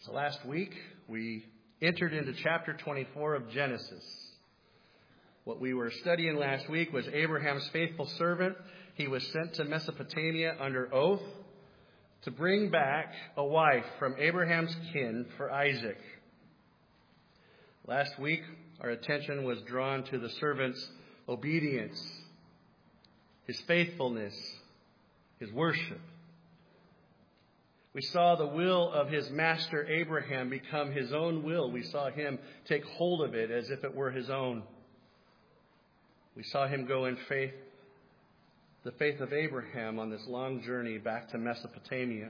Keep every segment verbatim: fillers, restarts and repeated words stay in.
So last week, we entered into chapter twenty-four of Genesis. What we were studying last week was Abraham's faithful servant. He was sent to Mesopotamia under oath to bring back a wife from Abraham's kin for Isaac. Last week, our attention was drawn to the servant's obedience, his faithfulness, his worship. We saw the will of his master Abraham become his own will. We saw him take hold of it as if it were his own. We saw him go in faith, the faith of Abraham, on this long journey back to Mesopotamia.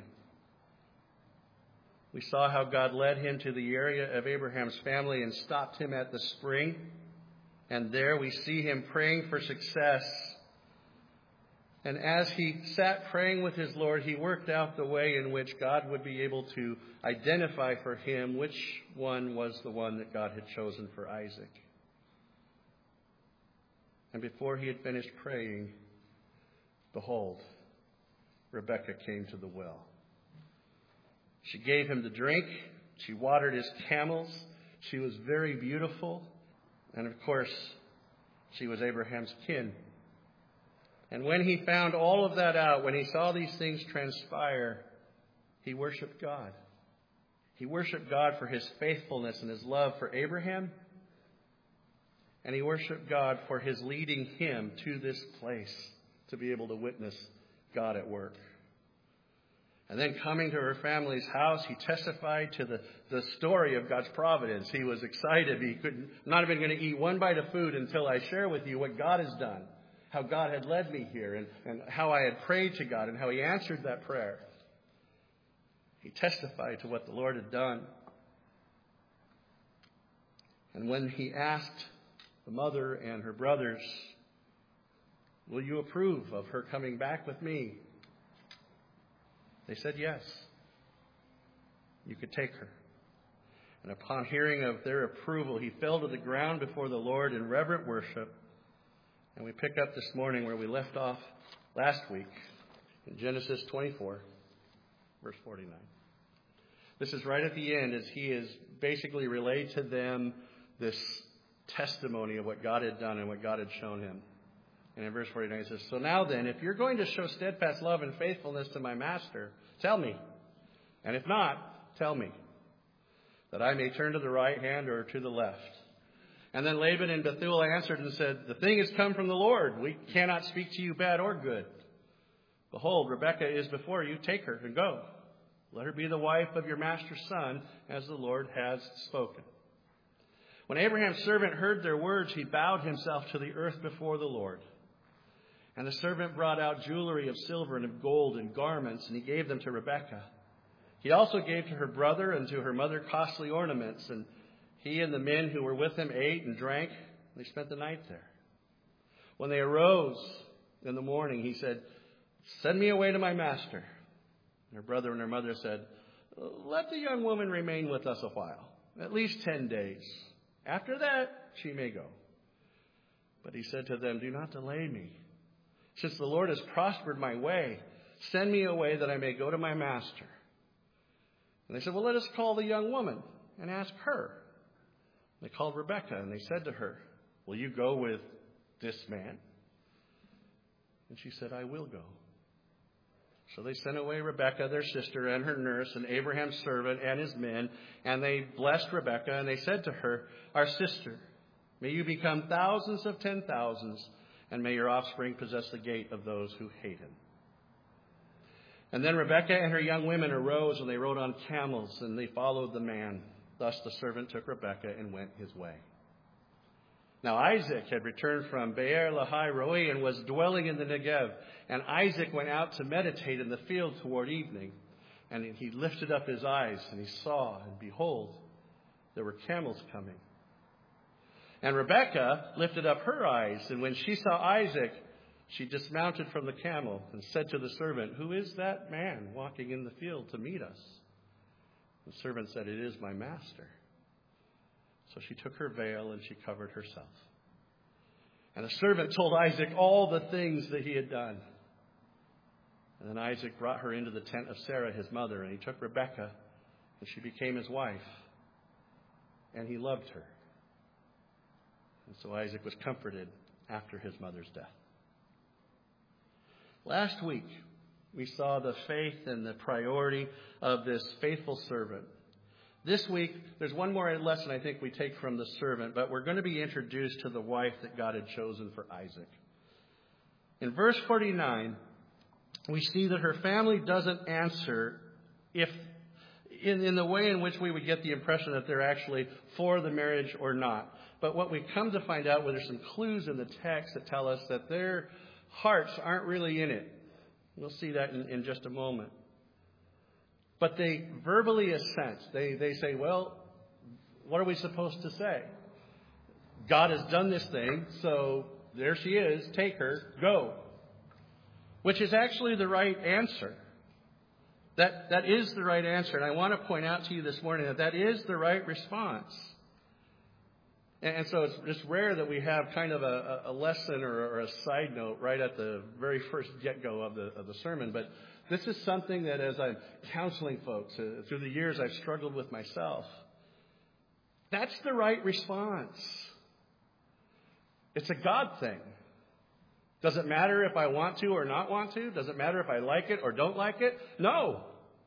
We saw how God led him to the area of Abraham's family and stopped him at the spring. And there we see him praying for success. And as he sat praying with his Lord, he worked out the way in which God would be able to identify for him which one was the one that God had chosen for Isaac. And before he had finished praying, behold, Rebekah came to the well. She gave him the drink. She watered his camels. She was very beautiful. And of course, she was Abraham's kin. And when he found all of that out, when he saw these things transpire, he worshiped God. He worshiped God for his faithfulness and his love for Abraham. And he worshiped God for his leading him to this place to be able to witness God at work. And then coming to her family's house, he testified to the, the story of God's providence. He was excited. He could not have been going to eat one bite of food until I share with you what God has done, how God had led me here, and, and how I had prayed to God, and how he answered that prayer. He testified to what the Lord had done. And when he asked the mother and her brothers, "Will you approve of her coming back with me?" They said yes. You could take her. And upon hearing of their approval, he fell to the ground before the Lord in reverent worship. And we pick up this morning where we left off last week in Genesis twenty-four, verse forty-nine. This is right at the end as he is basically relayed to them this testimony of what God had done and what God had shown him. And in verse forty-nine it says, "So now then, if you're going to show steadfast love and faithfulness to my master, tell me. And if not, tell me, that I may turn to the right hand or to the left." And then Laban and Bethuel answered and said, "The thing has come from the Lord. We cannot speak to you bad or good. Behold, Rebekah is before you. Take her and go. Let her be the wife of your master's son, as the Lord has spoken." When Abraham's servant heard their words, he bowed himself to the earth before the Lord. And the servant brought out jewelry of silver and of gold and garments, and he gave them to Rebekah. He also gave to her brother and to her mother costly ornaments, and he and the men who were with him ate and drank. They spent the night there. When they arose in the morning, he said, "Send me away to my master." And her brother and her mother said, "Let the young woman remain with us a while, at least ten days. After that, she may go." But he said to them, "Do not delay me. Since the Lord has prospered my way, send me away that I may go to my master." And they said, "Well, let us call the young woman and ask her." They called Rebekah, and they said to her, "Will you go with this man?" And she said, "I will go." So they sent away Rebekah, their sister, and her nurse, and Abraham's servant and his men, and they blessed Rebekah, and they said to her, "Our sister, may you become thousands of ten thousands, and may your offspring possess the gate of those who hate him." And then Rebekah and her young women arose, and they rode on camels, and they followed the man. Thus the servant took Rebekah and went his way. Now Isaac had returned from Beer Lahai Roi and was dwelling in the Negev. And Isaac went out to meditate in the field toward evening. And he lifted up his eyes, and he saw, and behold, there were camels coming. And Rebekah lifted up her eyes, and when she saw Isaac, she dismounted from the camel and said to the servant, "Who is that man walking in the field to meet us?" The servant said, "It is my master." So she took her veil and she covered herself. And the servant told Isaac all the things that he had done. And then Isaac brought her into the tent of Sarah, his mother, and he took Rebekah And she became his wife. And he loved her. And so Isaac was comforted after his mother's death. Last week, we saw the faith and the priority of this faithful servant. This week, there's one more lesson I think we take from the servant, but we're going to be introduced to the wife that God had chosen for Isaac. In verse forty-nine, we see that her family doesn't answer if in, in the way in which we would get the impression that they're actually for the marriage or not. But what we come to find out, well, there's some clues in the text that tell us that their hearts aren't really in it. We'll see that in, in just a moment. But they verbally assent. They, they say, well, what are we supposed to say? God has done this thing, so there she is. Take her. Go. Which is actually the right answer. That, that is the right answer. And I want to point out to you this morning that that is the right response. And, and so it's just rare that we have kind of a, a lesson or, or a side note right at the very first get-go of the, of the sermon. But this is something that as I'm counseling folks uh, through the years, I've struggled with myself. That's the right response. It's a God thing. Does it matter if I want to or not want to? Does it matter if I like it or don't like it? No.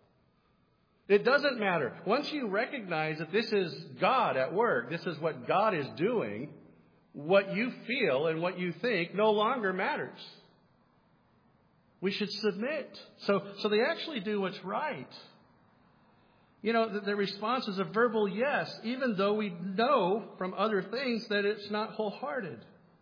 It doesn't matter. Once you recognize that this is God at work, this is what God is doing, what you feel and what you think no longer matters. We should submit. So, so they actually do what's right. You know, the, the response is a verbal yes, even though we know from other things that it's not wholehearted.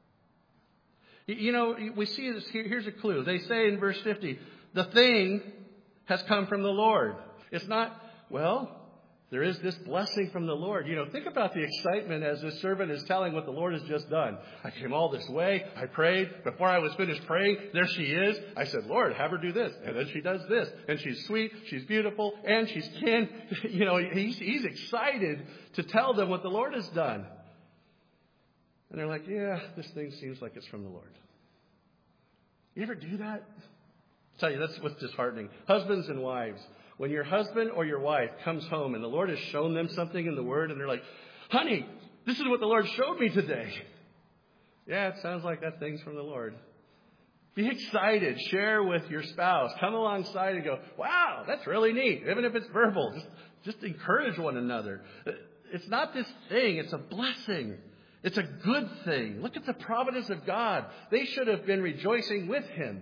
You, you know, we see this here. Here's a clue. They say in verse fifty, the thing has come from the Lord. It's not, well, there is this blessing from the Lord. You know, think about the excitement as this servant is telling what the Lord has just done. I came all this way. I prayed. Before I was finished praying, there she is. I said, Lord, have her do this. And then she does this. And she's sweet. She's beautiful. And she's kin. You know, he's, he's excited to tell them what the Lord has done. And they're like, yeah, this thing seems like it's from the Lord. You ever do that? I'll tell you, that's what's disheartening. Husbands and wives. When your husband or your wife comes home and the Lord has shown them something in the Word and they're like, honey, this is what the Lord showed me today. Yeah, it sounds like that thing's from the Lord. Be excited. Share with your spouse. Come alongside and go, wow, that's really neat. Even if it's verbal, just, just encourage one another. It's not this thing. It's a blessing. It's a good thing. Look at the providence of God. They should have been rejoicing with him.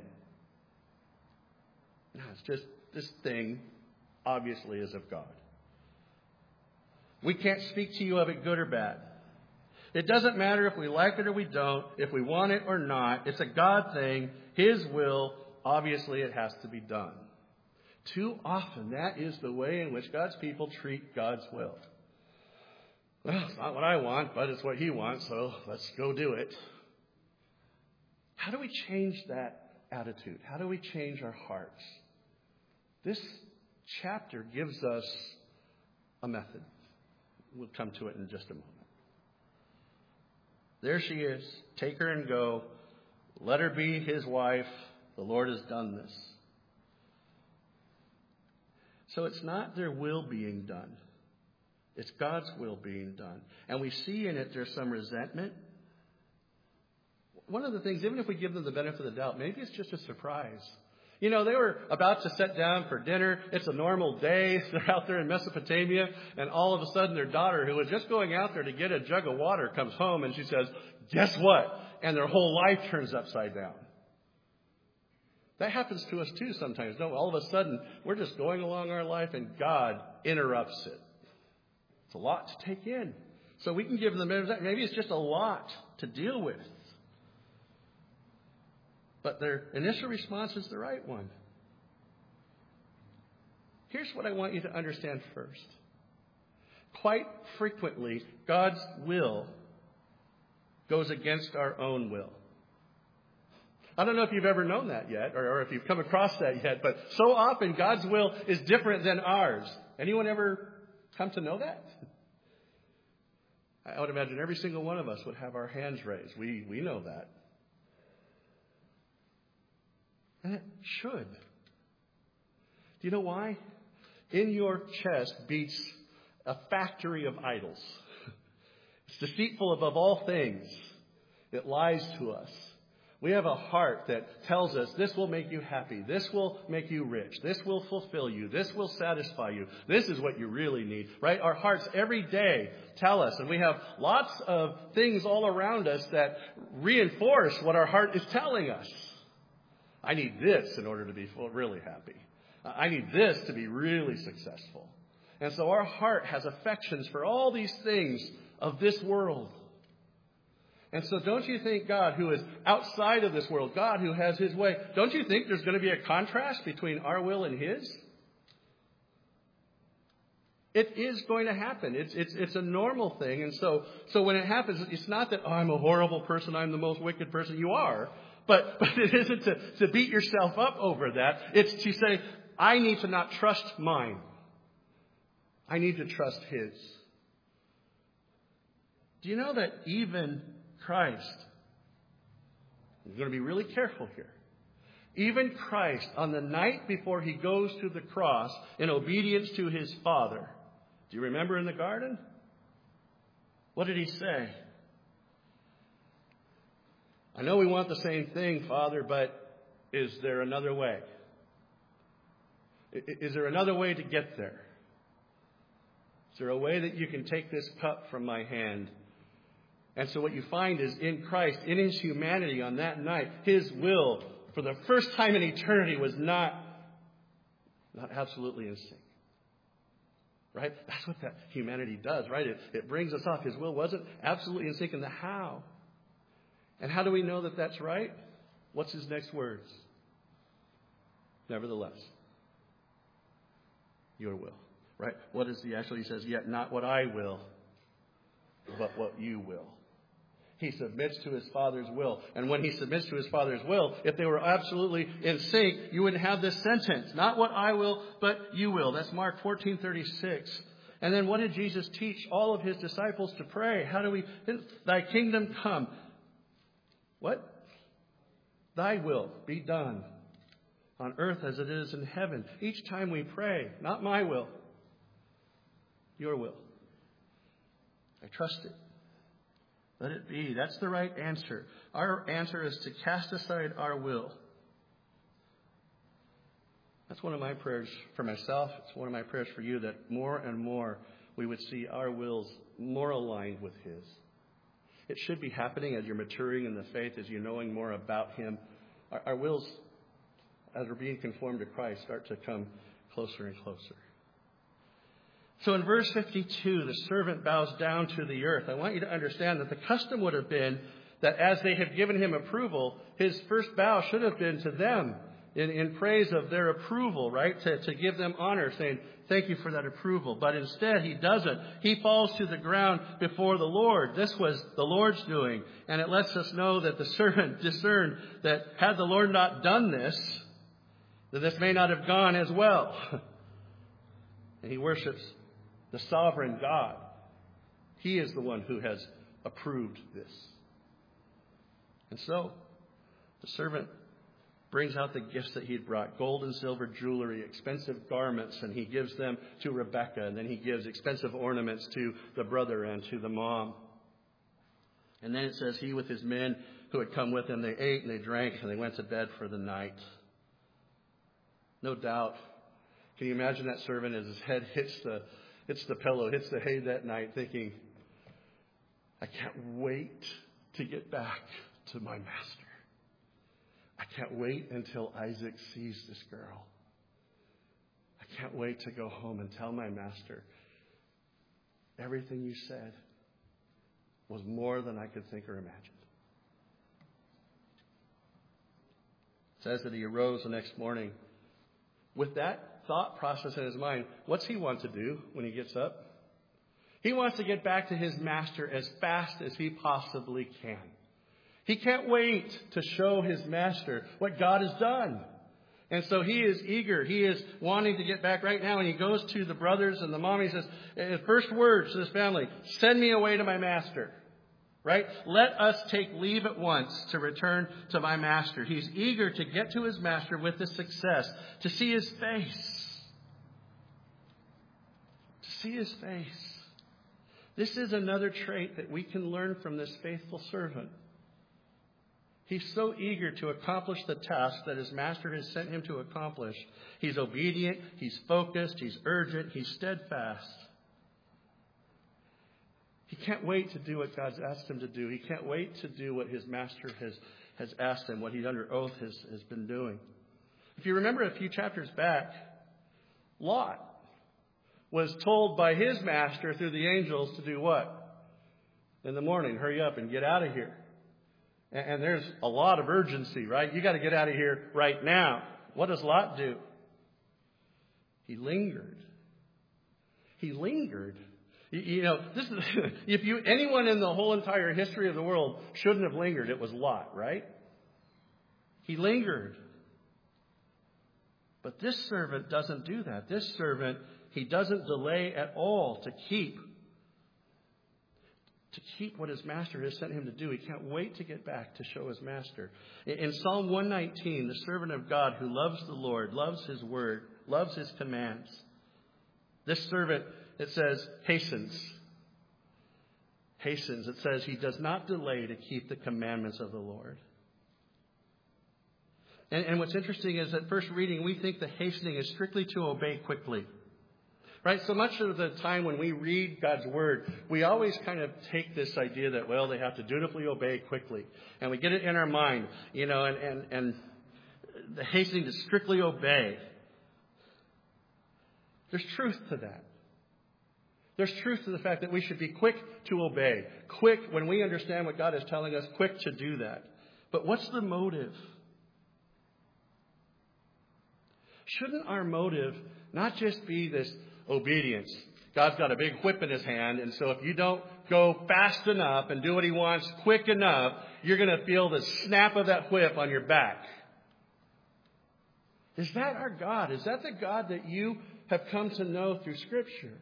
No, it's just this thing. Obviously is of God. We can't speak to you of it good or bad. It doesn't matter if we like it or we don't, if we want it or not. It's a God thing, his will. Obviously it has to be done. Too often that is the way in which God's people treat God's will. Well, it's not what I want, but it's what he wants, so let's go do it. How do we change that attitude? How do we change our hearts? This chapter gives us a method. We'll come to it in just a moment. There she is. Take her and go. Let her be his wife. The Lord has done this. So it's not their will being done. It's God's will being done. And we see in it there's some resentment. One of the things, even if we give them the benefit of the doubt, maybe it's just a surprise. You know, they were about to sit down for dinner. It's a normal day. They're out there in Mesopotamia. And all of a sudden, their daughter, who was just going out there to get a jug of water, comes home and she says, guess what? And their whole life turns upside down. That happens to us too sometimes. No, all of a sudden, we're just going along our life and God interrupts it. It's a lot to take in. So we can give them, maybe it's just a lot to deal with. But their initial response is the right one. Here's what I want you to understand first. Quite frequently, God's will goes against our own will. I don't know if you've ever known that yet, or, or if you've come across that yet, but so often God's will is different than ours. Anyone ever come to know that? I would imagine every single one of us would have our hands raised. We, we know that. And it should. Do you know why? in your chest beats a factory of idols. It's deceitful above all things. It lies to us. We have a heart that tells us this will make you happy. This will make you rich. This will fulfill you. This will satisfy you. This is what you really need, right? Our hearts every day tell us, and we have lots of things all around us that reinforce what our heart is telling us. I need this in order to be really happy. I need this to be really successful. And so our heart has affections for all these things of this world. And so don't you think God, who is outside of this world, God who has his way, don't you think there's going to be a contrast between our will and his? It is going to happen. It's it's it's a normal thing. And so so when it happens, it's not that, oh, I'm a horrible person, I'm the most wicked person. You are. But but it isn't to, to beat yourself up over that. It's to say, I need to not trust mine. I need to trust his. Do you know that even Christ, I'm going to be really careful here. Even Christ, on the night before he goes to the cross in obedience to his Father, do you remember in the garden? What did he say? I know we want the same thing, Father, but is there another way? Is there another way to get there? Is there a way that you can take this cup from my hand? And so what you find is in Christ, in his humanity on that night, his will, for the first time in eternity, was not, not absolutely in sync. Right? That's what that humanity does, right? It, it brings us off. His will wasn't absolutely in sync in the how. And how do we know that that's right? What's his next words? Nevertheless, your will. Right? What is he actually? He says, yet not what I will, but what you will. He submits to his Father's will. And when he submits to his Father's will, if they were absolutely in sync, you wouldn't have this sentence. Not what I will, but you will. That's Mark fourteen thirty-six. And then what did Jesus teach all of his disciples to pray? How do we, thy kingdom come. What? Thy will be done on earth as it is in heaven. Each time we pray, not my will, your will. I trust it. Let it be. That's the right answer. Our answer is to cast aside our will. That's one of my prayers for myself. It's one of my prayers for you, that more and more we would see our wills more aligned with his. It should be happening as you're maturing in the faith, as you're knowing more about him. Our, our wills, as we're being conformed to Christ, start to come closer and closer. So in verse fifty-two, the servant bows down to the earth. I want you to understand that the custom would have been that as they had given him approval, his first bow should have been to them in, in praise of their approval, right? To, to give them honor, saying, thank you for that approval. But instead, he doesn't. He falls to the ground before the Lord. This was the Lord's doing. And it lets us know that the servant discerned that had the Lord not done this, that this may not have gone as well. And he worships the sovereign God. He is the one who has approved this. And so, the servant brings out the gifts that he'd brought. Gold and silver jewelry, expensive garments, and he gives them to Rebekah. And then he gives expensive ornaments to the brother and to the mom. And then it says he with his men who had come with him, they ate and they drank and they went to bed for the night. No doubt. Can you imagine that servant as his head hits the hits the pillow, hits the hay that night, thinking, I can't wait to get back to my master. I can't wait until Isaac sees this girl. I can't wait to go home and tell my master, everything you said was more than I could think or imagine. It says that he arose the next morning with that thought process in his mind. What's he want to do when he gets up? He wants to get back to his master as fast as he possibly can. He can't wait to show his master what God has done. And so he is eager. He is wanting to get back right now. And he goes to the brothers and the mom. He says, his first words to this family, send me away to my master. Right? Let us take leave at once to return to my master. He's eager to get to his master with this success, to see his face. See his face. This is another trait that we can learn from this faithful servant. He's so eager to accomplish the task that his master has sent him to accomplish. He's obedient, he's focused, he's urgent, he's steadfast. He can't wait to do what God's asked him to do. He can't wait to do what his master has, has asked him, what he under oath has, has been doing. If you remember a few chapters back, Lot was told by his master through the angels to do what? In the morning, hurry up and get out of here. And there's a lot of urgency, right? You got to get out of here right now. What does Lot do? He lingered. He lingered. You, you know, this is, if you anyone in the whole entire history of the world shouldn't have lingered, it was Lot, right? He lingered. But this servant doesn't do that. This servant, he doesn't delay at all to keep to keep what his master has sent him to do. He can't wait to get back to show his master. In Psalm one nineteen, the servant of God who loves the Lord, loves his word, loves his commands. This servant, it says, hastens. Hastens. It says he does not delay to keep the commandments of the Lord. And, and what's interesting is at first reading, we think the hastening is strictly to obey quickly. Right? So much of the time when we read God's word, we always kind of take this idea that, well, they have to dutifully obey quickly. And we get it in our mind, you know, and, and, and the hastening to strictly obey. There's truth to that. There's truth to the fact that we should be quick to obey. Quick, when we understand what God is telling us, quick to do that. But what's the motive? Shouldn't our motive not just be this obedience? God's got a big whip in his hand, and so if you don't go fast enough and do what he wants quick enough, you're going to feel the snap of that whip on your back. Is that our God? Is that the God that you have come to know through Scripture?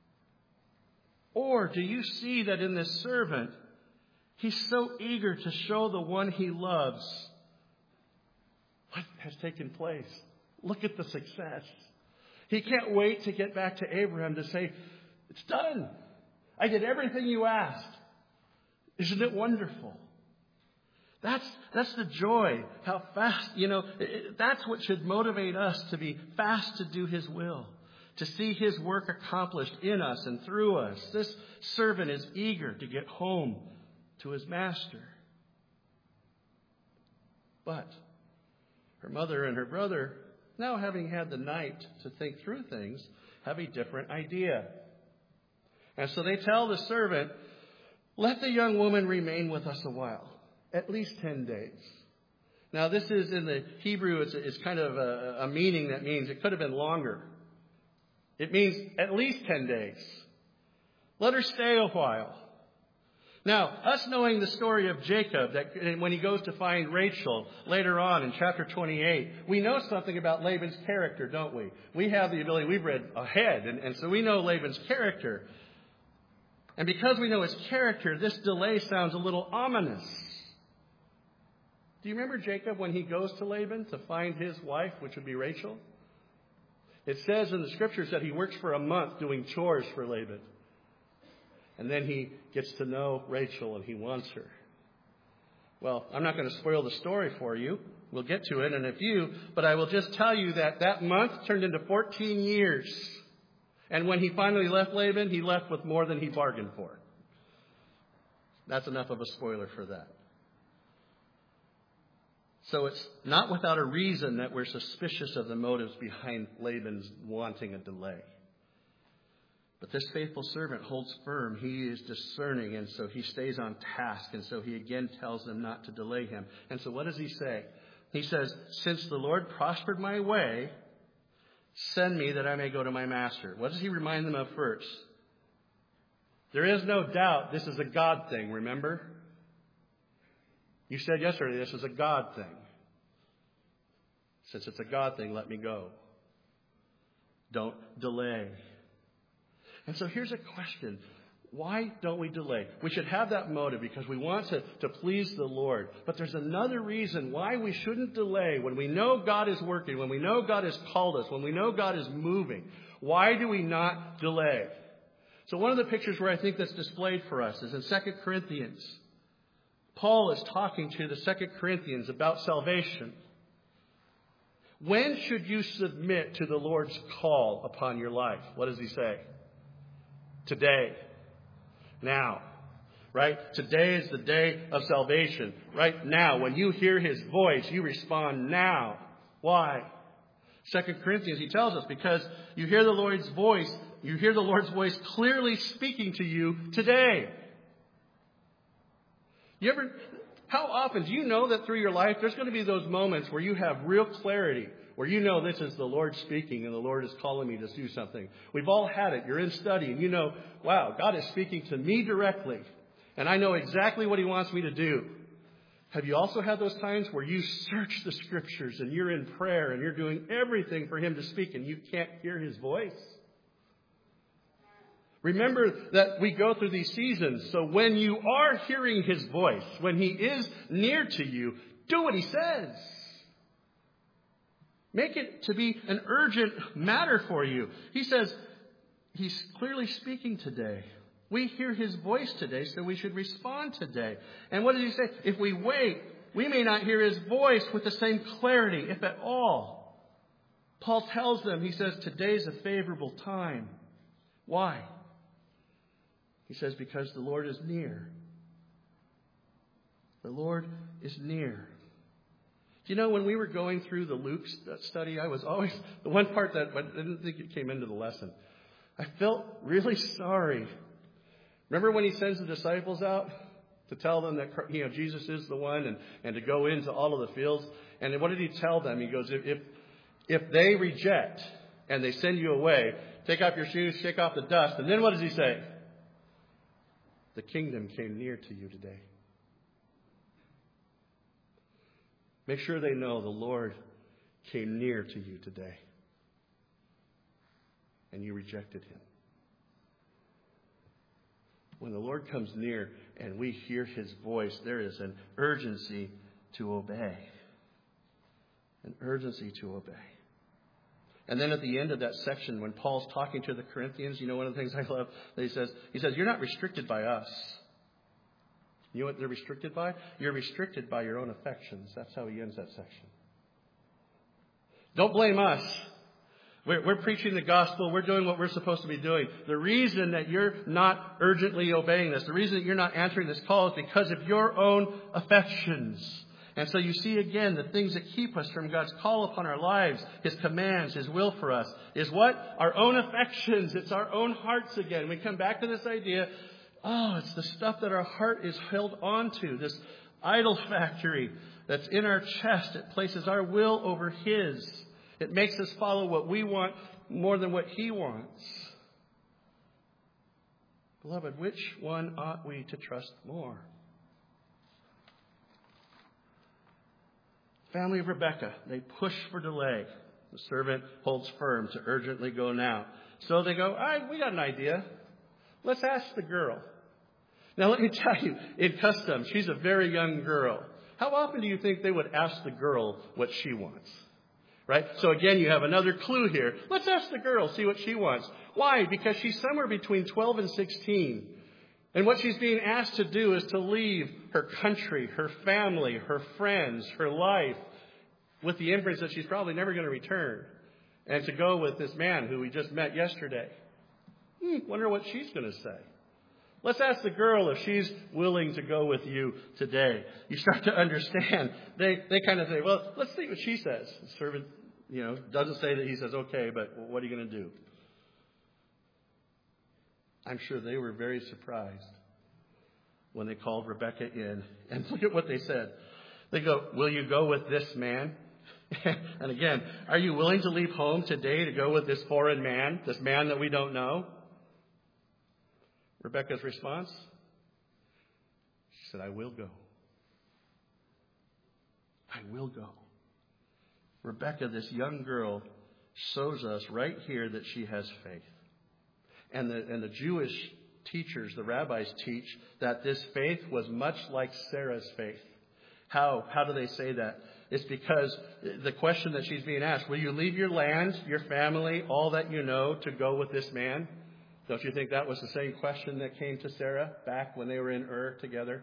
Or do you see that in this servant, he's so eager to show the one he loves what has taken place? Look at the success. He can't wait to get back to Abraham to say, it's done. I did everything you asked. Isn't it wonderful? That's, that's the joy. How fast, you know, that's what should motivate us to be fast to do his will. To see his work accomplished in us and through us. This servant is eager to get home to his master. But her mother and her brother, now having had the night to think through things, have a different idea. And so they tell the servant, let the young woman remain with us a while, at least ten days. Now this is in the Hebrew, it's, it's kind of a, a meaning that means it could have been longer. It means at least ten days. Let her stay a while. Now, us knowing the story of Jacob, that when he goes to find Rachel later on in chapter twenty-eight, we know something about Laban's character, don't we? We have the ability, we've read ahead, and, and so we know Laban's character. And because we know his character, this delay sounds a little ominous. Do you remember Jacob when he goes to Laban to find his wife, which would be Rachel? It says in the scriptures that he works for a month doing chores for Laban. And then he gets to know Rachel and he wants her. Well, I'm not going to spoil the story for you. We'll get to it in a few. But I will just tell you that that month turned into fourteen years. And when he finally left Laban, he left with more than he bargained for. That's enough of a spoiler for that. So it's not without a reason that we're suspicious of the motives behind Laban's wanting a delay. But this faithful servant holds firm. He is discerning, and so he stays on task. And so he again tells them not to delay him. And so what does he say? He says, since the Lord prospered my way, send me that I may go to my master. What does he remind them of first? There is no doubt this is a God thing, remember? You said yesterday this is a God thing. Since it's a God thing, let me go. Don't delay. And so here's a question. Why don't we delay? We should have that motive because we want to, to please the Lord. But there's another reason why we shouldn't delay when we know God is working, when we know God has called us, when we know God is moving. Why do we not delay? So one of the pictures where I think that's displayed for us is in Second Corinthians. Paul is talking to the Second Corinthians about salvation. When should you submit to the Lord's call upon your life? What does he say? Today. Now. Right? Today is the day of salvation. Right now. When you hear his voice, you respond now. Why? Second Corinthians, he tells us, because you hear the Lord's voice, you hear the Lord's voice clearly speaking to you today. You ever, how often do you know that through your life there's going to be those moments where you have real clarity, where you know this is the Lord speaking and the Lord is calling me to do something? We've all had it. You're in study and you know, wow, God is speaking to me directly and I know exactly what he wants me to do. Have you also had those times where you search the scriptures and you're in prayer and you're doing everything for him to speak and you can't hear his voice? Remember that we go through these seasons. So when you are hearing his voice, when he is near to you, do what he says. Make it to be an urgent matter for you. He says he's clearly speaking today. We hear his voice today, so we should respond today. And what does he say? If we wait, we may not hear his voice with the same clarity, if at all. Paul tells them, he says, today's a favorable time. Why? He says, because the Lord is near. The Lord is near. Do you know, when we were going through the Luke study, I was always, the one part that I didn't think it came into the lesson, I felt really sorry. Remember when he sends the disciples out to tell them that, you know, Jesus is the one and, and to go into all of the fields? And what did he tell them? He goes, if, if, if they reject and they send you away, take off your shoes, shake off the dust. And then what does he say? The kingdom came near to you today. Make sure they know the Lord came near to you today. And you rejected him. When the Lord comes near and we hear his voice, there is an urgency to obey. An urgency to obey. And then at the end of that section, when Paul's talking to the Corinthians, you know, one of the things I love that he says, he says, you're not restricted by us. You know what they're restricted by? You're restricted by your own affections. That's how he ends that section. Don't blame us. We're, we're preaching the gospel. We're doing what we're supposed to be doing. The reason that you're not urgently obeying this, the reason that you're not answering this call is because of your own affections. And so you see again the things that keep us from God's call upon our lives, his commands, his will for us, is what? Our own affections. It's our own hearts again. We come back to this idea, oh, it's the stuff that our heart is held onto, this idol factory that's in our chest. It places our will over his. It makes us follow what we want more than what he wants. Beloved, which one ought we to trust more? Family of Rebekah, they push for delay. The servant holds firm to urgently go now. So they go, all right, we got an idea. Let's ask the girl. Now let me tell you, in custom, she's a very young girl. How often do you think they would ask the girl what she wants? Right? So again, you have another clue here. Let's ask the girl, see what she wants. Why? Because she's somewhere between twelve and sixteen. And what she's being asked to do is to leave her country, her family, her friends, her life, with the inference that she's probably never going to return, and to go with this man who we just met yesterday. Hmm, wonder what she's going to say. Let's ask the girl if she's willing to go with you today. You start to understand. They they kind of say, well, let's see what she says. The servant, you know, doesn't say that he says, okay, but what are you going to do? I'm sure they were very surprised when they called Rebekah in. And look at what they said. They go, will you go with this man? And again, are you willing to leave home today to go with this foreign man, this man that we don't know? Rebekah's response? She said, I will go. I will go. Rebekah, this young girl, shows us right here that she has faith. And the, and the Jewish teachers, the rabbis, teach that this faith was much like Sarah's faith. How? How do they say that? It's because the question that she's being asked, will you leave your land, your family, all that you know to go with this man? Don't you think that was the same question that came to Sarah back when they were in Ur together?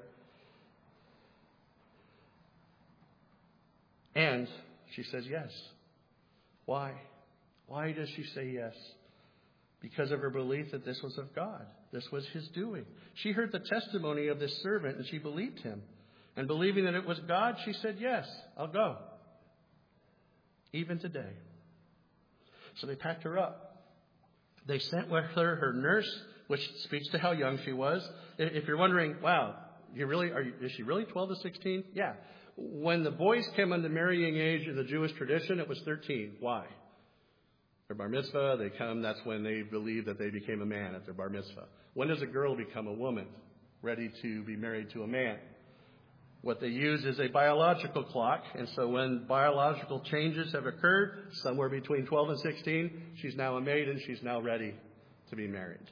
And she says yes. Why? Why does she say yes? Because of her belief that this was of God. This was his doing. She heard the testimony of this servant and she believed him. And believing that it was God, she said, yes, I'll go. Even today. So they packed her up. They sent with her her nurse, which speaks to how young she was. If you're wondering, wow, you really are you, is she really twelve to sixteen? Yeah. When the boys came into marrying age in the Jewish tradition, it was thirteen. Why? Their bar mitzvah, they come, that's when they believe that they became a man at their bar mitzvah. When does a girl become a woman ready to be married to a man? What they use is a biological clock, and so when biological changes have occurred, somewhere between twelve and sixteen, she's now a maiden, she's now ready to be married.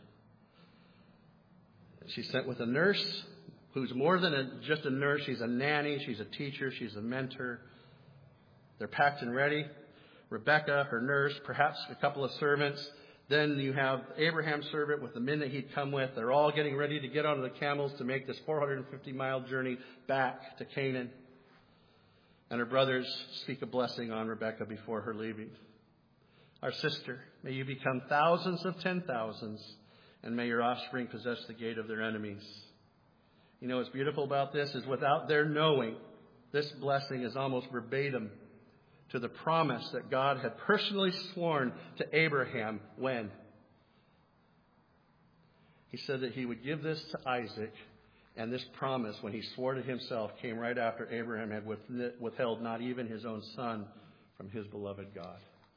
She's sent with a nurse who's more than a, just a nurse. She's a nanny, she's a teacher, she's a mentor. They're packed and ready. Rebecca, her nurse, perhaps a couple of servants. Then you have Abraham's servant with the men that he'd come with. They're all getting ready to get onto the camels to make this four hundred fifty mile journey back to Canaan. And her brothers speak a blessing on Rebecca before her leaving. Our sister, may you become thousands of ten thousands, and may your offspring possess the gate of their enemies. You know what's beautiful about this is without their knowing, this blessing is almost verbatim to the promise that God had personally sworn to Abraham when? He said that he would give this to Isaac, and this promise, when he swore to himself, came right after Abraham had withheld not even his own son from his beloved God.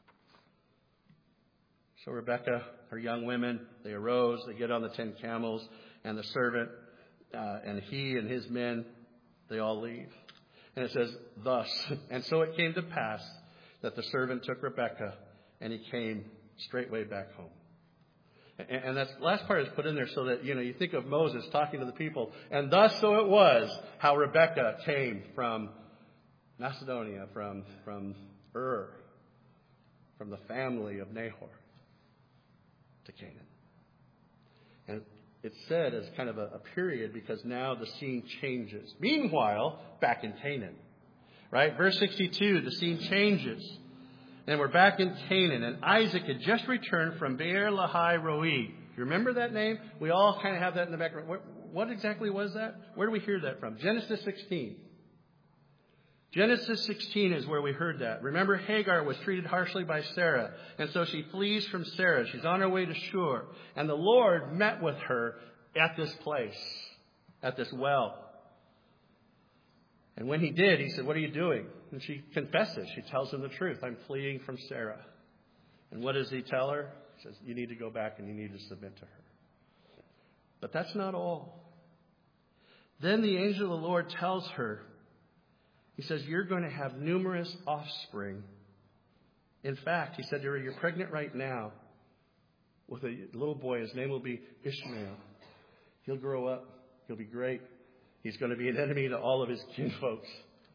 So Rebekah, her young women, they arose, they get on the ten camels, and the servant uh, and he and his men, they all leave. And it says, thus, and so it came to pass that the servant took Rebekah, and he came straightway back home. And, and that last part is put in there so that, you know, you think of Moses talking to the people. And thus so it was how Rebekah came from Macedonia, from, from Ur, from the family of Nahor to Canaan. And it's said as kind of a, a period because now the scene changes. Meanwhile, back in Canaan, right? Verse sixty-two, the scene changes. And we're back in Canaan. And Isaac had just returned from Beer Lahai Roi. You remember that name? We all kind of have that in the background. What, what exactly was that? Where do we hear that from? Genesis sixteen. Genesis sixteen is where we heard that. Remember, Hagar was treated harshly by Sarah. And so she flees from Sarah. She's on her way to Shur. And the Lord met with her at this place, at this well. And when he did, he said, what are you doing? And she confesses. She tells him the truth. I'm fleeing from Sarah. And what does he tell her? He says, you need to go back and you need to submit to her. But that's not all. Then the angel of the Lord tells her, he says, you're going to have numerous offspring. In fact, he said to her, you're pregnant right now with a little boy. His name will be Ishmael. He'll grow up. He'll be great. He's going to be an enemy to all of his kinfolks.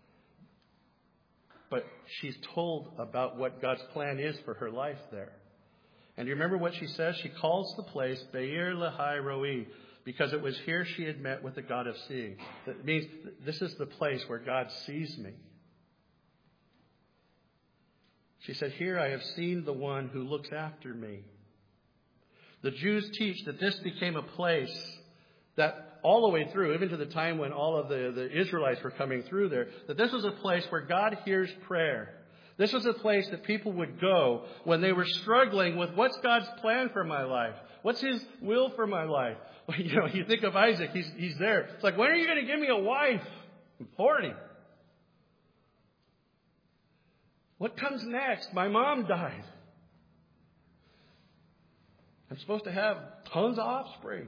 But she's told about what God's plan is for her life there. And do you remember what she says? She calls the place Beer Lahai Roi, because it was here she had met with the God of seeing. That means this is the place where God sees me. She said, here I have seen the one who looks after me. The Jews teach that this became a place that all the way through, even to the time when all of the, the Israelites were coming through there, that this was a place where God hears prayer. This was a place that people would go when they were struggling with what's God's plan for my life? What's his will for my life? You know, you think of Isaac, he's, he's there. It's like, when are you going to give me a wife? I'm forty. What comes next? My mom died. I'm supposed to have tons of offspring.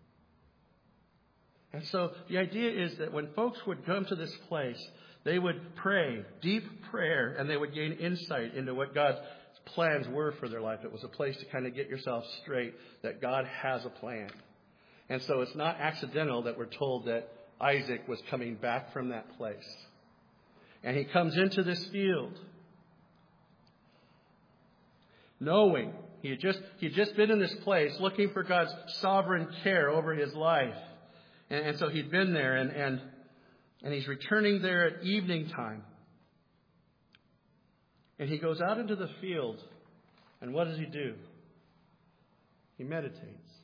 And so the idea is that when folks would come to this place, they would pray, deep prayer, and they would gain insight into what God's plans were for their life. It was a place to kind of get yourself straight that God has a plan. And so it's not accidental that we're told that Isaac was coming back from that place. And he comes into this field knowing He had just, he had just been in this place looking for God's sovereign care over his life. And, and so he'd been there, and, and, and he's returning there at evening time. And he goes out into the field, and what does he do? He meditates.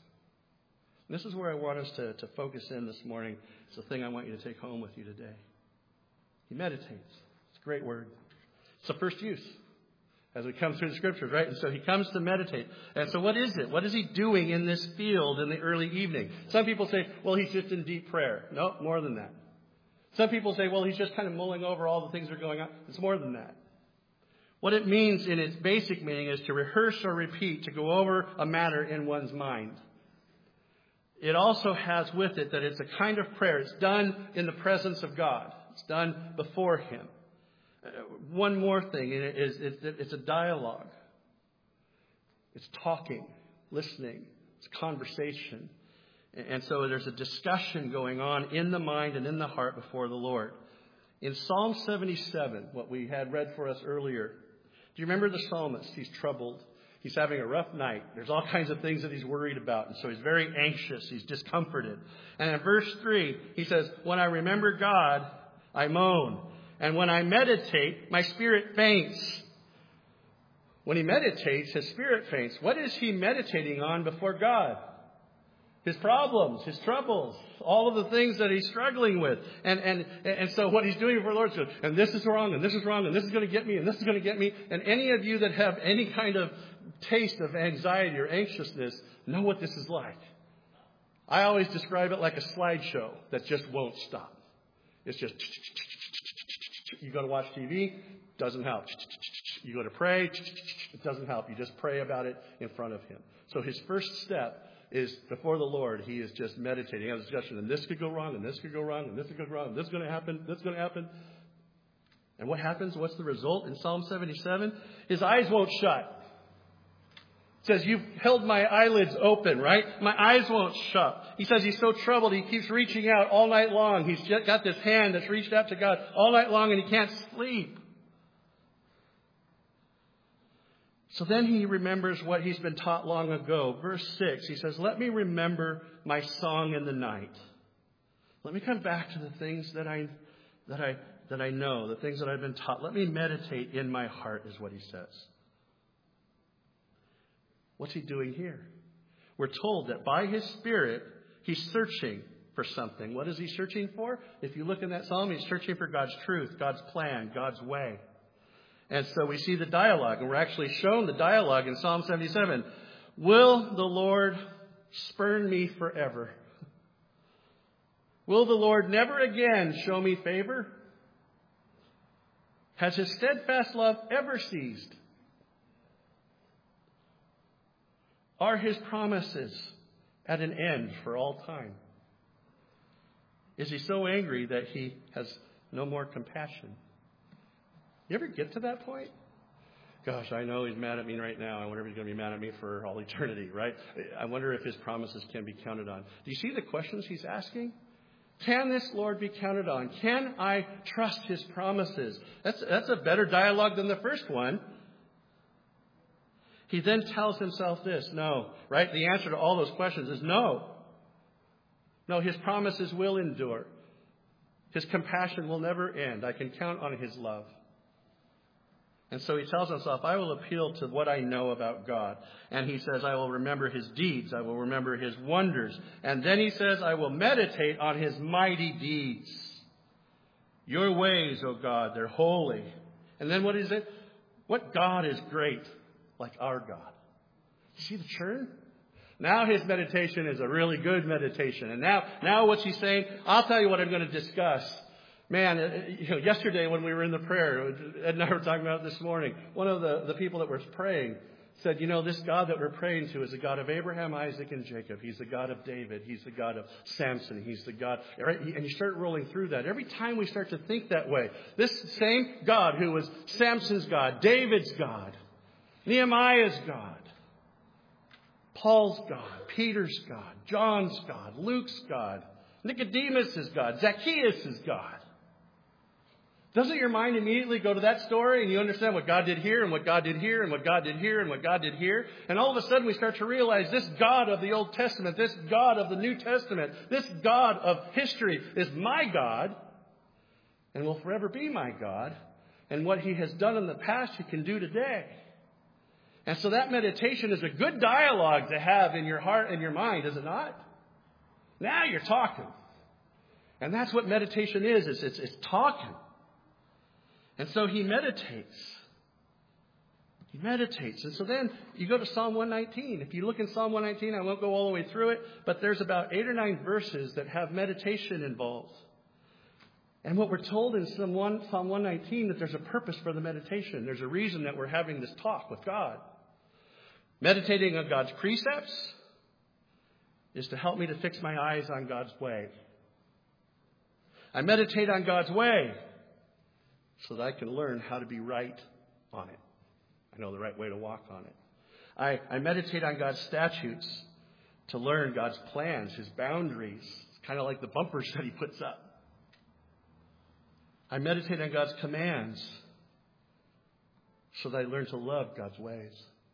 And this is where I want us to, to focus in this morning. It's the thing I want you to take home with you today. He meditates. It's a great word. It's the first use as we come through the scriptures, right? And so he comes to meditate. And so what is it? What is he doing in this field in the early evening? Some people say, well, he's just in deep prayer. No, more than that. Some people say, well, he's just kind of mulling over all the things that are going on. It's more than that. What it means in its basic meaning is to rehearse or repeat, to go over a matter in one's mind. It also has with it that it's a kind of prayer. It's done in the presence of God. It's done before him. Uh, one more thing is it's a dialogue. It's talking, listening. It's conversation. And so there's a discussion going on in the mind and in the heart before the Lord. In Psalm seventy-seven, what we had read for us earlier, do you remember the psalmist? He's troubled. He's having a rough night. There's all kinds of things that he's worried about. And so he's very anxious. He's discomforted. And in verse three, he says, when I remember God, I moan. And when I meditate, my spirit faints. When he meditates, his spirit faints. What is he meditating on before God? His problems, his troubles, all of the things that he's struggling with. And and and so what he's doing before the Lord is going, and this is wrong, and this is wrong, and this is going to get me, and this is going to get me. And any of you that have any kind of taste of anxiety or anxiousness know what this is like. I always describe it like a slideshow that just won't stop. It's just, you go to watch T V, doesn't help. You go to pray, it doesn't help. You just pray about it in front of him. So his first step is before the Lord, he is just meditating, has a discussion, and this could go wrong, and this could go wrong, and this could go wrong, and this is going to happen, this is going to happen. And what happens? What's the result in Psalm seventy-seven? His eyes won't shut. It says, you've held my eyelids open, right? My eyes won't shut. He says he's so troubled, he keeps reaching out all night long. He's just got this hand that's reached out to God all night long, and he can't sleep. So then he remembers what he's been taught long ago. Verse six, he says, let me remember my song in the night. Let me come back to the things that I, that I, that I know, the things that I've been taught. Let me meditate in my heart, is what he says. What's he doing here? We're told that by his Spirit, he's searching for something. What is he searching for? If you look in that psalm, he's searching for God's truth, God's plan, God's way. And so we see the dialogue, and we're actually shown the dialogue in Psalm seventy-seven. Will the Lord spurn me forever? Will the Lord never again show me favor? Has his steadfast love ever ceased? Are his promises at an end for all time? Is he so angry that he has no more compassion? You ever get to that point? Gosh, I know he's mad at me right now. I wonder if he's going to be mad at me for all eternity, right? I wonder if his promises can be counted on. Do you see the questions he's asking? Can this Lord be counted on? Can I trust his promises? That's, that's a better dialogue than the first one. He then tells himself this, no, right? The answer to all those questions is no. No, his promises will endure. His compassion will never end. I can count on his love. And so he tells himself, I will appeal to what I know about God. And he says, I will remember his deeds. I will remember his wonders. And then he says, I will meditate on his mighty deeds. Your ways, O God, they're holy. And then what is it? What God is great like our God? You see the churn? Now his meditation is a really good meditation. And now, now what's he saying? I'll tell you what I'm going to discuss. Man, you know, yesterday when we were in the prayer, Ed and I were talking about it this morning, one of the, the people that were praying said, you know, this God that we're praying to is the God of Abraham, Isaac, and Jacob. He's the God of David. He's the God of Samson. He's the God. Right? And you start rolling through that. Every time we start to think that way, this same God who was Samson's God, David's God, Nehemiah's God, Paul's God, Peter's God, John's God, Luke's God, Nicodemus' God, Zacchaeus' God. Doesn't your mind immediately go to that story and you understand what God did here and what God did here and what God did here and what God did here? And all of a sudden we start to realize this God of the Old Testament, this God of the New Testament, this God of history is my God and will forever be my God. And what he has done in the past, he can do today. And so that meditation is a good dialogue to have in your heart and your mind, is it not? Now you're talking. And that's what meditation is. It's, it's, it's talking. And so he meditates. He meditates. And so then you go to Psalm one nineteen. If you look in Psalm one nineteen, I won't go all the way through it, but there's about eight or nine verses that have meditation involved. And what we're told in Psalm one nineteen, that there's a purpose for the meditation. There's a reason that we're having this talk with God. Meditating on God's precepts is to help me to fix my eyes on God's way. I meditate on God's way so that I can learn how to be right on it. I know the right way to walk on it. I, I meditate on God's statutes to learn God's plans, his boundaries. It's kind of like the bumpers that he puts up. I meditate on God's commands so that I learn to love God's ways.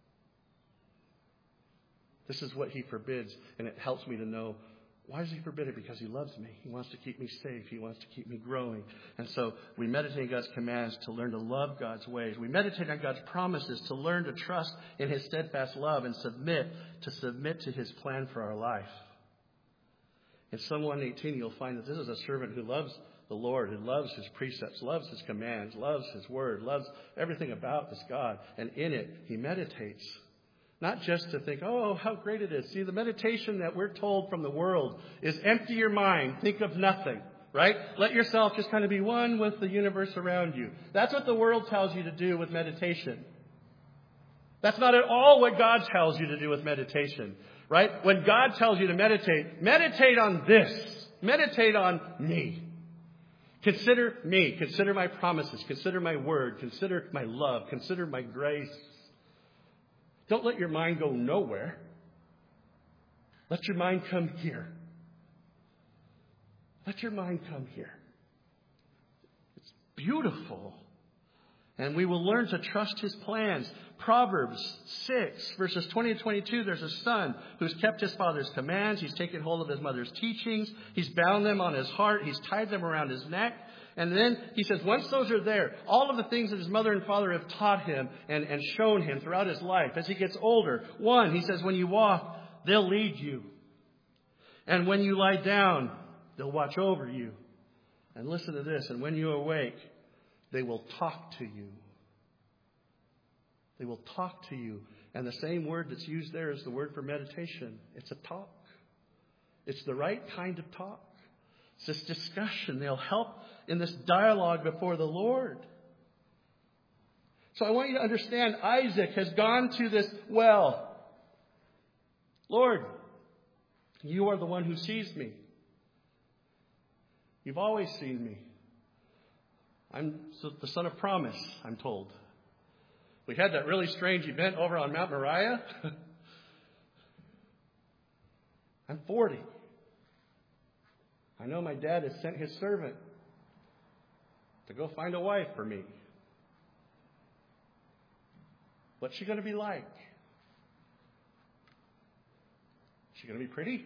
This is what he forbids, and it helps me to know, why does he forbid it? Because he loves me. He wants to keep me safe. He wants to keep me growing. And so we meditate on God's commands to learn to love God's ways. We meditate on God's promises to learn to trust in his steadfast love and submit to submit to his plan for our life. In Psalm one eighteen, you'll find that this is a servant who loves the Lord, who loves his precepts, loves his commands, loves his word, loves everything about this God. And in it, he meditates. Not just to think, oh, how great it is. See, the meditation that we're told from the world is empty your mind. Think of nothing, right? Let yourself just kind of be one with the universe around you. That's what the world tells you to do with meditation. That's not at all what God tells you to do with meditation, right? When God tells you to meditate, meditate on this. Meditate on me. Consider me. Consider my promises. Consider my word. Consider my love. Consider my grace. Don't let your mind go nowhere. Let your mind come here. Let your mind come here. It's beautiful. And we will learn to trust his plans. Proverbs six, verses twenty to twenty-two, there's a son who's kept his father's commands. He's taken hold of his mother's teachings. He's bound them on his heart. He's tied them around his neck. And then he says, once those are there, all of the things that his mother and father have taught him and, and shown him throughout his life as he gets older. One, he says, when you walk, they'll lead you. And when you lie down, they'll watch over you. And listen to this. And when you awake, they will talk to you. They will talk to you. And the same word that's used there is the word for meditation. It's a talk. It's the right kind of talk. It's this discussion. They'll help in this dialogue before the Lord. So I want you to understand, Isaac has gone to this well. Lord, you are the one who sees me. You've always seen me. I'm the son of promise, I'm told. We had that really strange event over on Mount Moriah. I'm forty. I know my dad has sent his servant to go find a wife for me. What's she going to be like? Is she going to be pretty? Is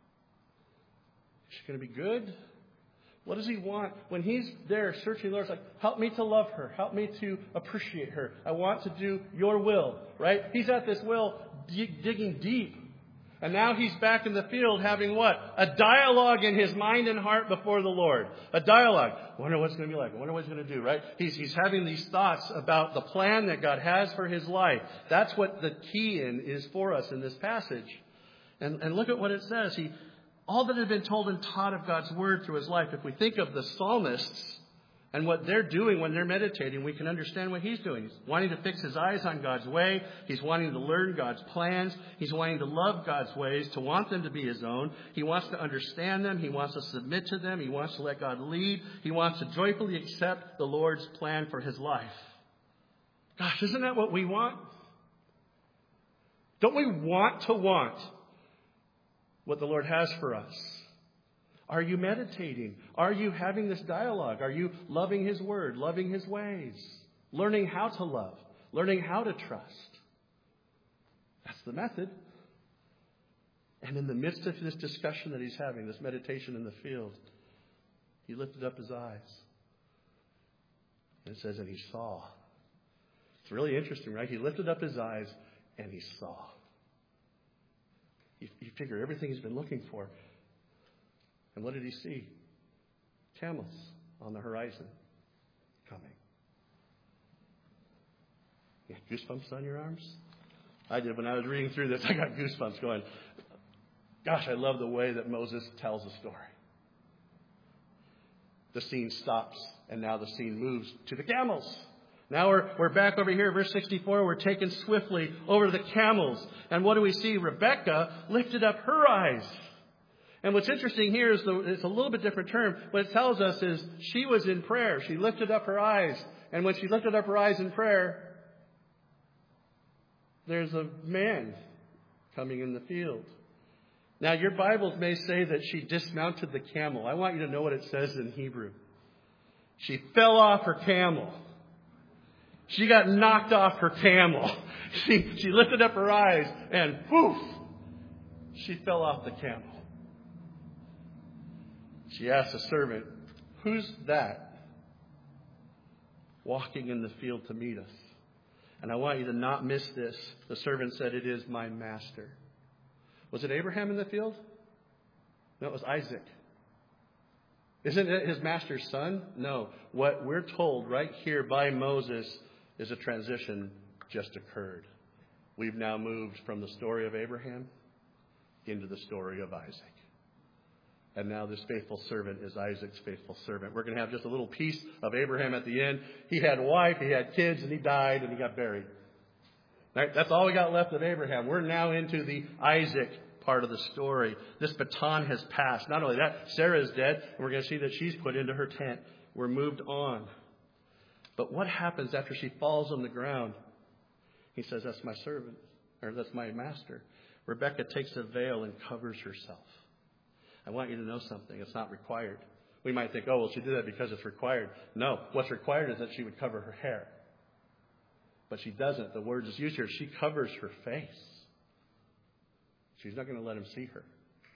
she going to be good? What does he want? When he's there searching, the Lord's like, help me to love her. Help me to appreciate her. I want to do your will, right? He's at this well dig- digging deep. And now he's back in the field having what? A dialogue in his mind and heart before the Lord. A dialogue. I wonder what it's going to be like. I wonder what he's going to do, right? He's, he's having these thoughts about the plan that God has for his life. That's what the key in is for us in this passage. And, and look at what it says. He, all that had been told and taught of God's word through his life. If we think of the psalmists and what they're doing when they're meditating, we can understand what he's doing. He's wanting to fix his eyes on God's way. He's wanting to learn God's plans. He's wanting to love God's ways, to want them to be his own. He wants to understand them. He wants to submit to them. He wants to let God lead. He wants to joyfully accept the Lord's plan for his life. Gosh, isn't that what we want? Don't we want to want what the Lord has for us? Are you meditating? Are you having this dialogue? Are you loving His word, loving His ways, learning how to love, learning how to trust? That's the method. And in the midst of this discussion that he's having, this meditation in the field, he lifted up his eyes. And it says, and he saw. It's really interesting, right? He lifted up his eyes and he saw. You, you figure everything he's been looking for. And what did he see? Camels on the horizon coming. You got goosebumps on your arms? I did when I was reading through this. I got goosebumps going, gosh, I love the way that Moses tells the story. The scene stops, and now the scene moves to the camels. Now we're, we're back over here, verse sixty-four. We're taken swiftly over to the camels. And what do we see? Rebekah lifted up her eyes. And what's interesting here is the, it's a little bit different term. What it tells us is she was in prayer. She lifted up her eyes. And when she lifted up her eyes in prayer, there's a man coming in the field. Now, your Bibles may say that she dismounted the camel. I want you to know what it says in Hebrew. She fell off her camel. She got knocked off her camel. She, she lifted up her eyes and poof, she fell off the camel. She asked the servant, who's that walking in the field to meet us? And I want you to not miss this. The servant said, it is my master. Was it Abraham in the field? No, it was Isaac. Isn't it his master's son? No. What we're told right here by Moses is a transition just occurred. We've now moved from the story of Abraham into the story of Isaac. And now this faithful servant is Isaac's faithful servant. We're going to have just a little piece of Abraham at the end. He had a wife, he had kids, and he died, and he got buried. Right? That's all we got left of Abraham. We're now into the Isaac part of the story. This baton has passed. Not only that, Sarah is dead, and we're going to see that she's put into her tent. We're moved on. But what happens after she falls on the ground? He says, that's my servant, or that's my master. Rebekah takes a veil and covers herself. I want you to know something. It's not required. We might think, oh, well, she did that because it's required. No, what's required is that she would cover her hair. But she doesn't. The word is used here. She covers her face. She's not going to let him see her.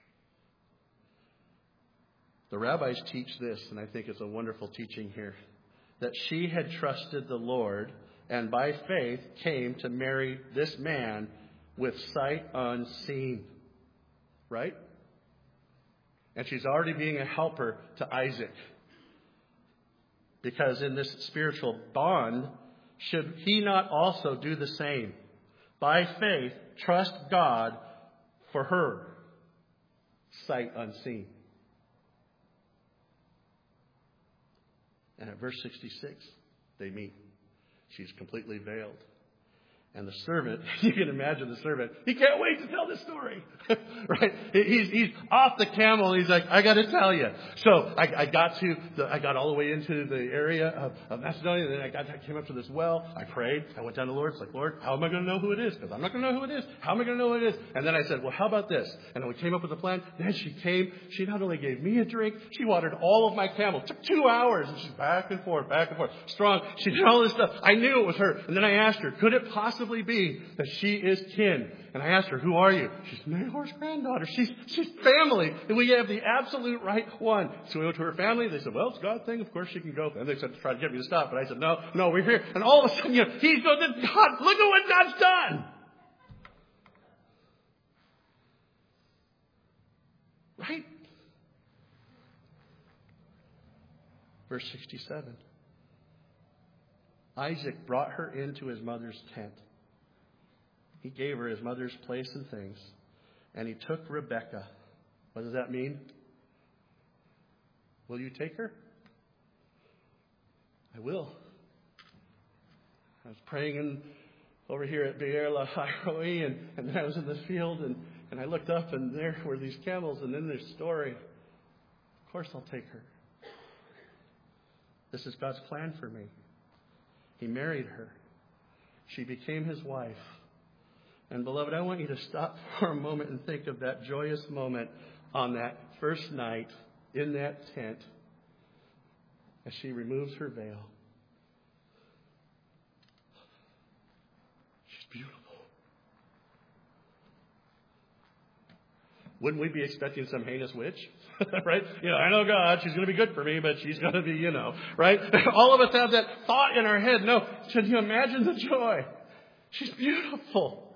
The rabbis teach this, and I think it's a wonderful teaching here, that she had trusted the Lord and by faith came to marry this man with sight unseen. Right? And she's already being a helper to Isaac. Because in this spiritual bond, should he not also do the same? By faith, trust God for her sight unseen. And at verse sixty-six, they meet. She's completely veiled. And the servant, you can imagine the servant, he can't wait to tell this story. Right? He's, he's off the camel. And he's like, I got to tell you. So I, I got to, the, I got all the way into the area of, of Macedonia. And then I got, I came up to this well. I prayed. I went down to the Lord. It's like, Lord, how am I going to know who it is? Because I'm not going to know who it is. How am I going to know who it is? And then I said, well, how about this? And then we came up with a plan. Then she came. She not only gave me a drink, she watered all of my camel. It took two hours. And she's back and forth, back and forth. Strong. She did all this stuff. I knew it was her. And then I asked her, could it possibly be that she is kin? And I asked her, who are you? She's Nahor's granddaughter. She's she's family. And we have the absolute right one. So we went to her family. They said, well, it's God's thing. Of course she can go. And they said to try to get me to stop. But I said, no, no, we're here. And all of a sudden, you know, he goes, God, look at what God's done. Right? Verse sixty-seven. Isaac brought her into his mother's tent. He gave her his mother's place and things. And he took Rebekah. What does that mean? Will you take her? I will. I was praying in, over here at Be'er Lahai, and, and then I was in the field, and, and I looked up, and there were these camels, and then this story. Of course I'll take her. This is God's plan for me. He married her. She became his wife. And beloved, I want you to stop for a moment and think of that joyous moment on that first night in that tent as she removes her veil. She's beautiful. Wouldn't we be expecting some heinous witch? Right? You know, I know God, she's going to be good for me, but she's going to be, you know, right? All of us have that thought in our head. No, can you imagine the joy? She's beautiful.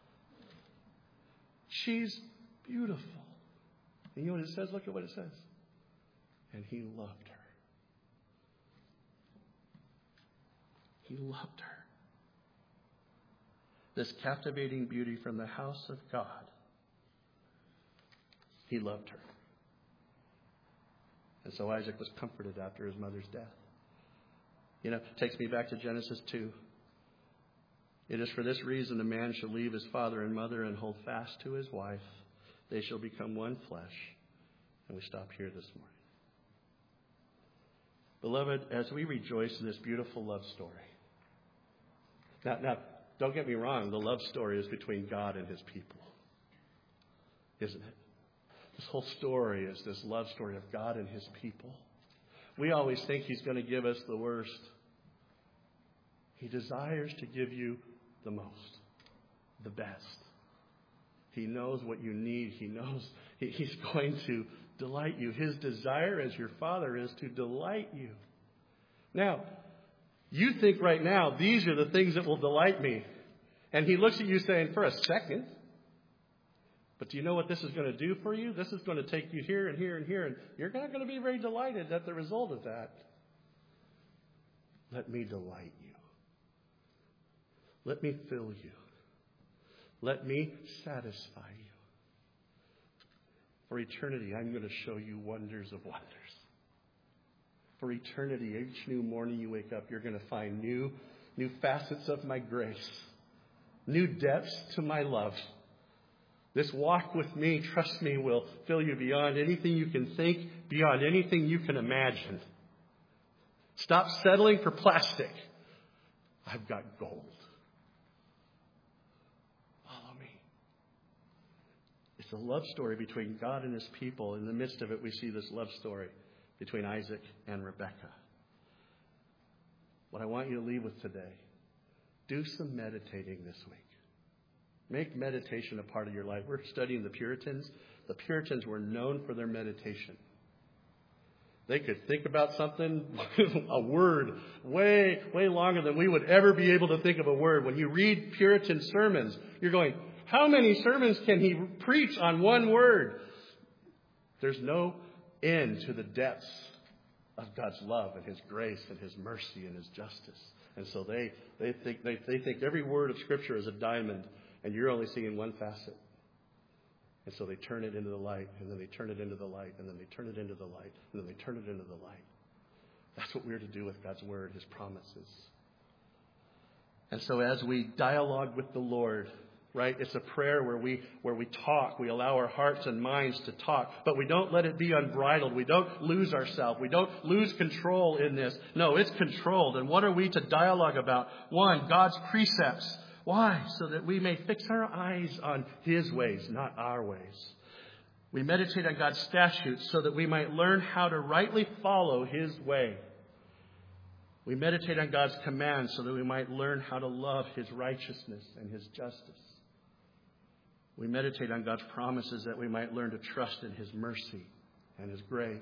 She's beautiful. And you know what it says? Look at what it says. And he loved her. He loved her. This captivating beauty from the house of God. He loved her. And so Isaac was comforted after his mother's death. You know, it takes me back to Genesis two. It is for this reason a man shall leave his father and mother and hold fast to his wife. They shall become one flesh. And we stop here this morning. Beloved, as we rejoice in this beautiful love story. Now, now, don't get me wrong. The love story is between God and his people. Isn't it? This whole story is this love story of God and his people. We always think he's going to give us the worst. He desires to give you the most, the best. He knows what you need. He knows he's going to delight you. His desire as your Father is to delight you. Now, you think right now, these are the things that will delight me. And he looks at you saying, for a second. But do you know what this is going to do for you? This is going to take you here and here and here. And you're not going to be very delighted at the result of that. Let me delight you. Let me fill you. Let me satisfy you. For eternity, I'm going to show you wonders of wonders. For eternity, each new morning you wake up, you're going to find new, new facets of my grace. New depths to my love. This walk with me, trust me, will fill you beyond anything you can think, beyond anything you can imagine. Stop settling for plastic. I've got gold. Follow me. It's a love story between God and his people. In the midst of it, we see this love story between Isaac and Rebekah. What I want you to leave with today, do some meditating this week. Make meditation a part of your life. We're studying the Puritans. The Puritans were known for their meditation. They could think about something, a word, way, way longer than we would ever be able to think of a word. When you read Puritan sermons, you're going, how many sermons can he preach on one word? There's no end to the depths of God's love and his grace and his mercy and his justice. And so they, they think they, they think every word of Scripture is a diamond. And you're only seeing one facet. And so they turn it into the light, and then they turn it into the light, and then they turn it into the light, and then they turn it into the light. That's what we're to do with God's Word, his promises. And so as we dialogue with the Lord, right, it's a prayer where we where we talk. We allow our hearts and minds to talk. But we don't let it be unbridled. We don't lose ourselves. We don't lose control in this. No, it's controlled. And what are we to dialogue about? One, God's precepts. Why? So that we may fix our eyes on his ways, not our ways. We meditate on God's statutes so that we might learn how to rightly follow his way. We meditate on God's commands so that we might learn how to love his righteousness and his justice. We meditate on God's promises that we might learn to trust in his mercy and his grace.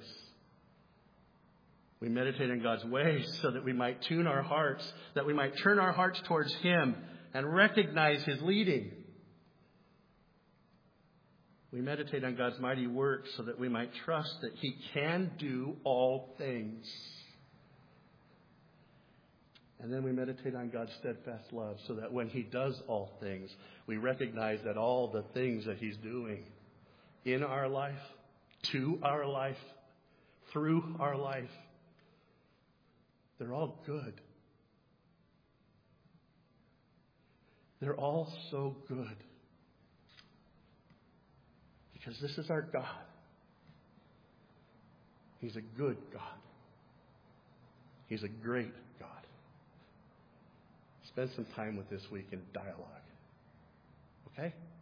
We meditate on God's ways so that we might tune our hearts, that we might turn our hearts towards him and recognize his leading. We meditate on God's mighty works so that we might trust that he can do all things. And then we meditate on God's steadfast love so that when he does all things, we recognize that all the things that he's doing in our life, to our life, through our life, they're all good. They're all so good. Because this is our God. He's a good God. He's a great God. Spend some time with this week in dialogue. Okay?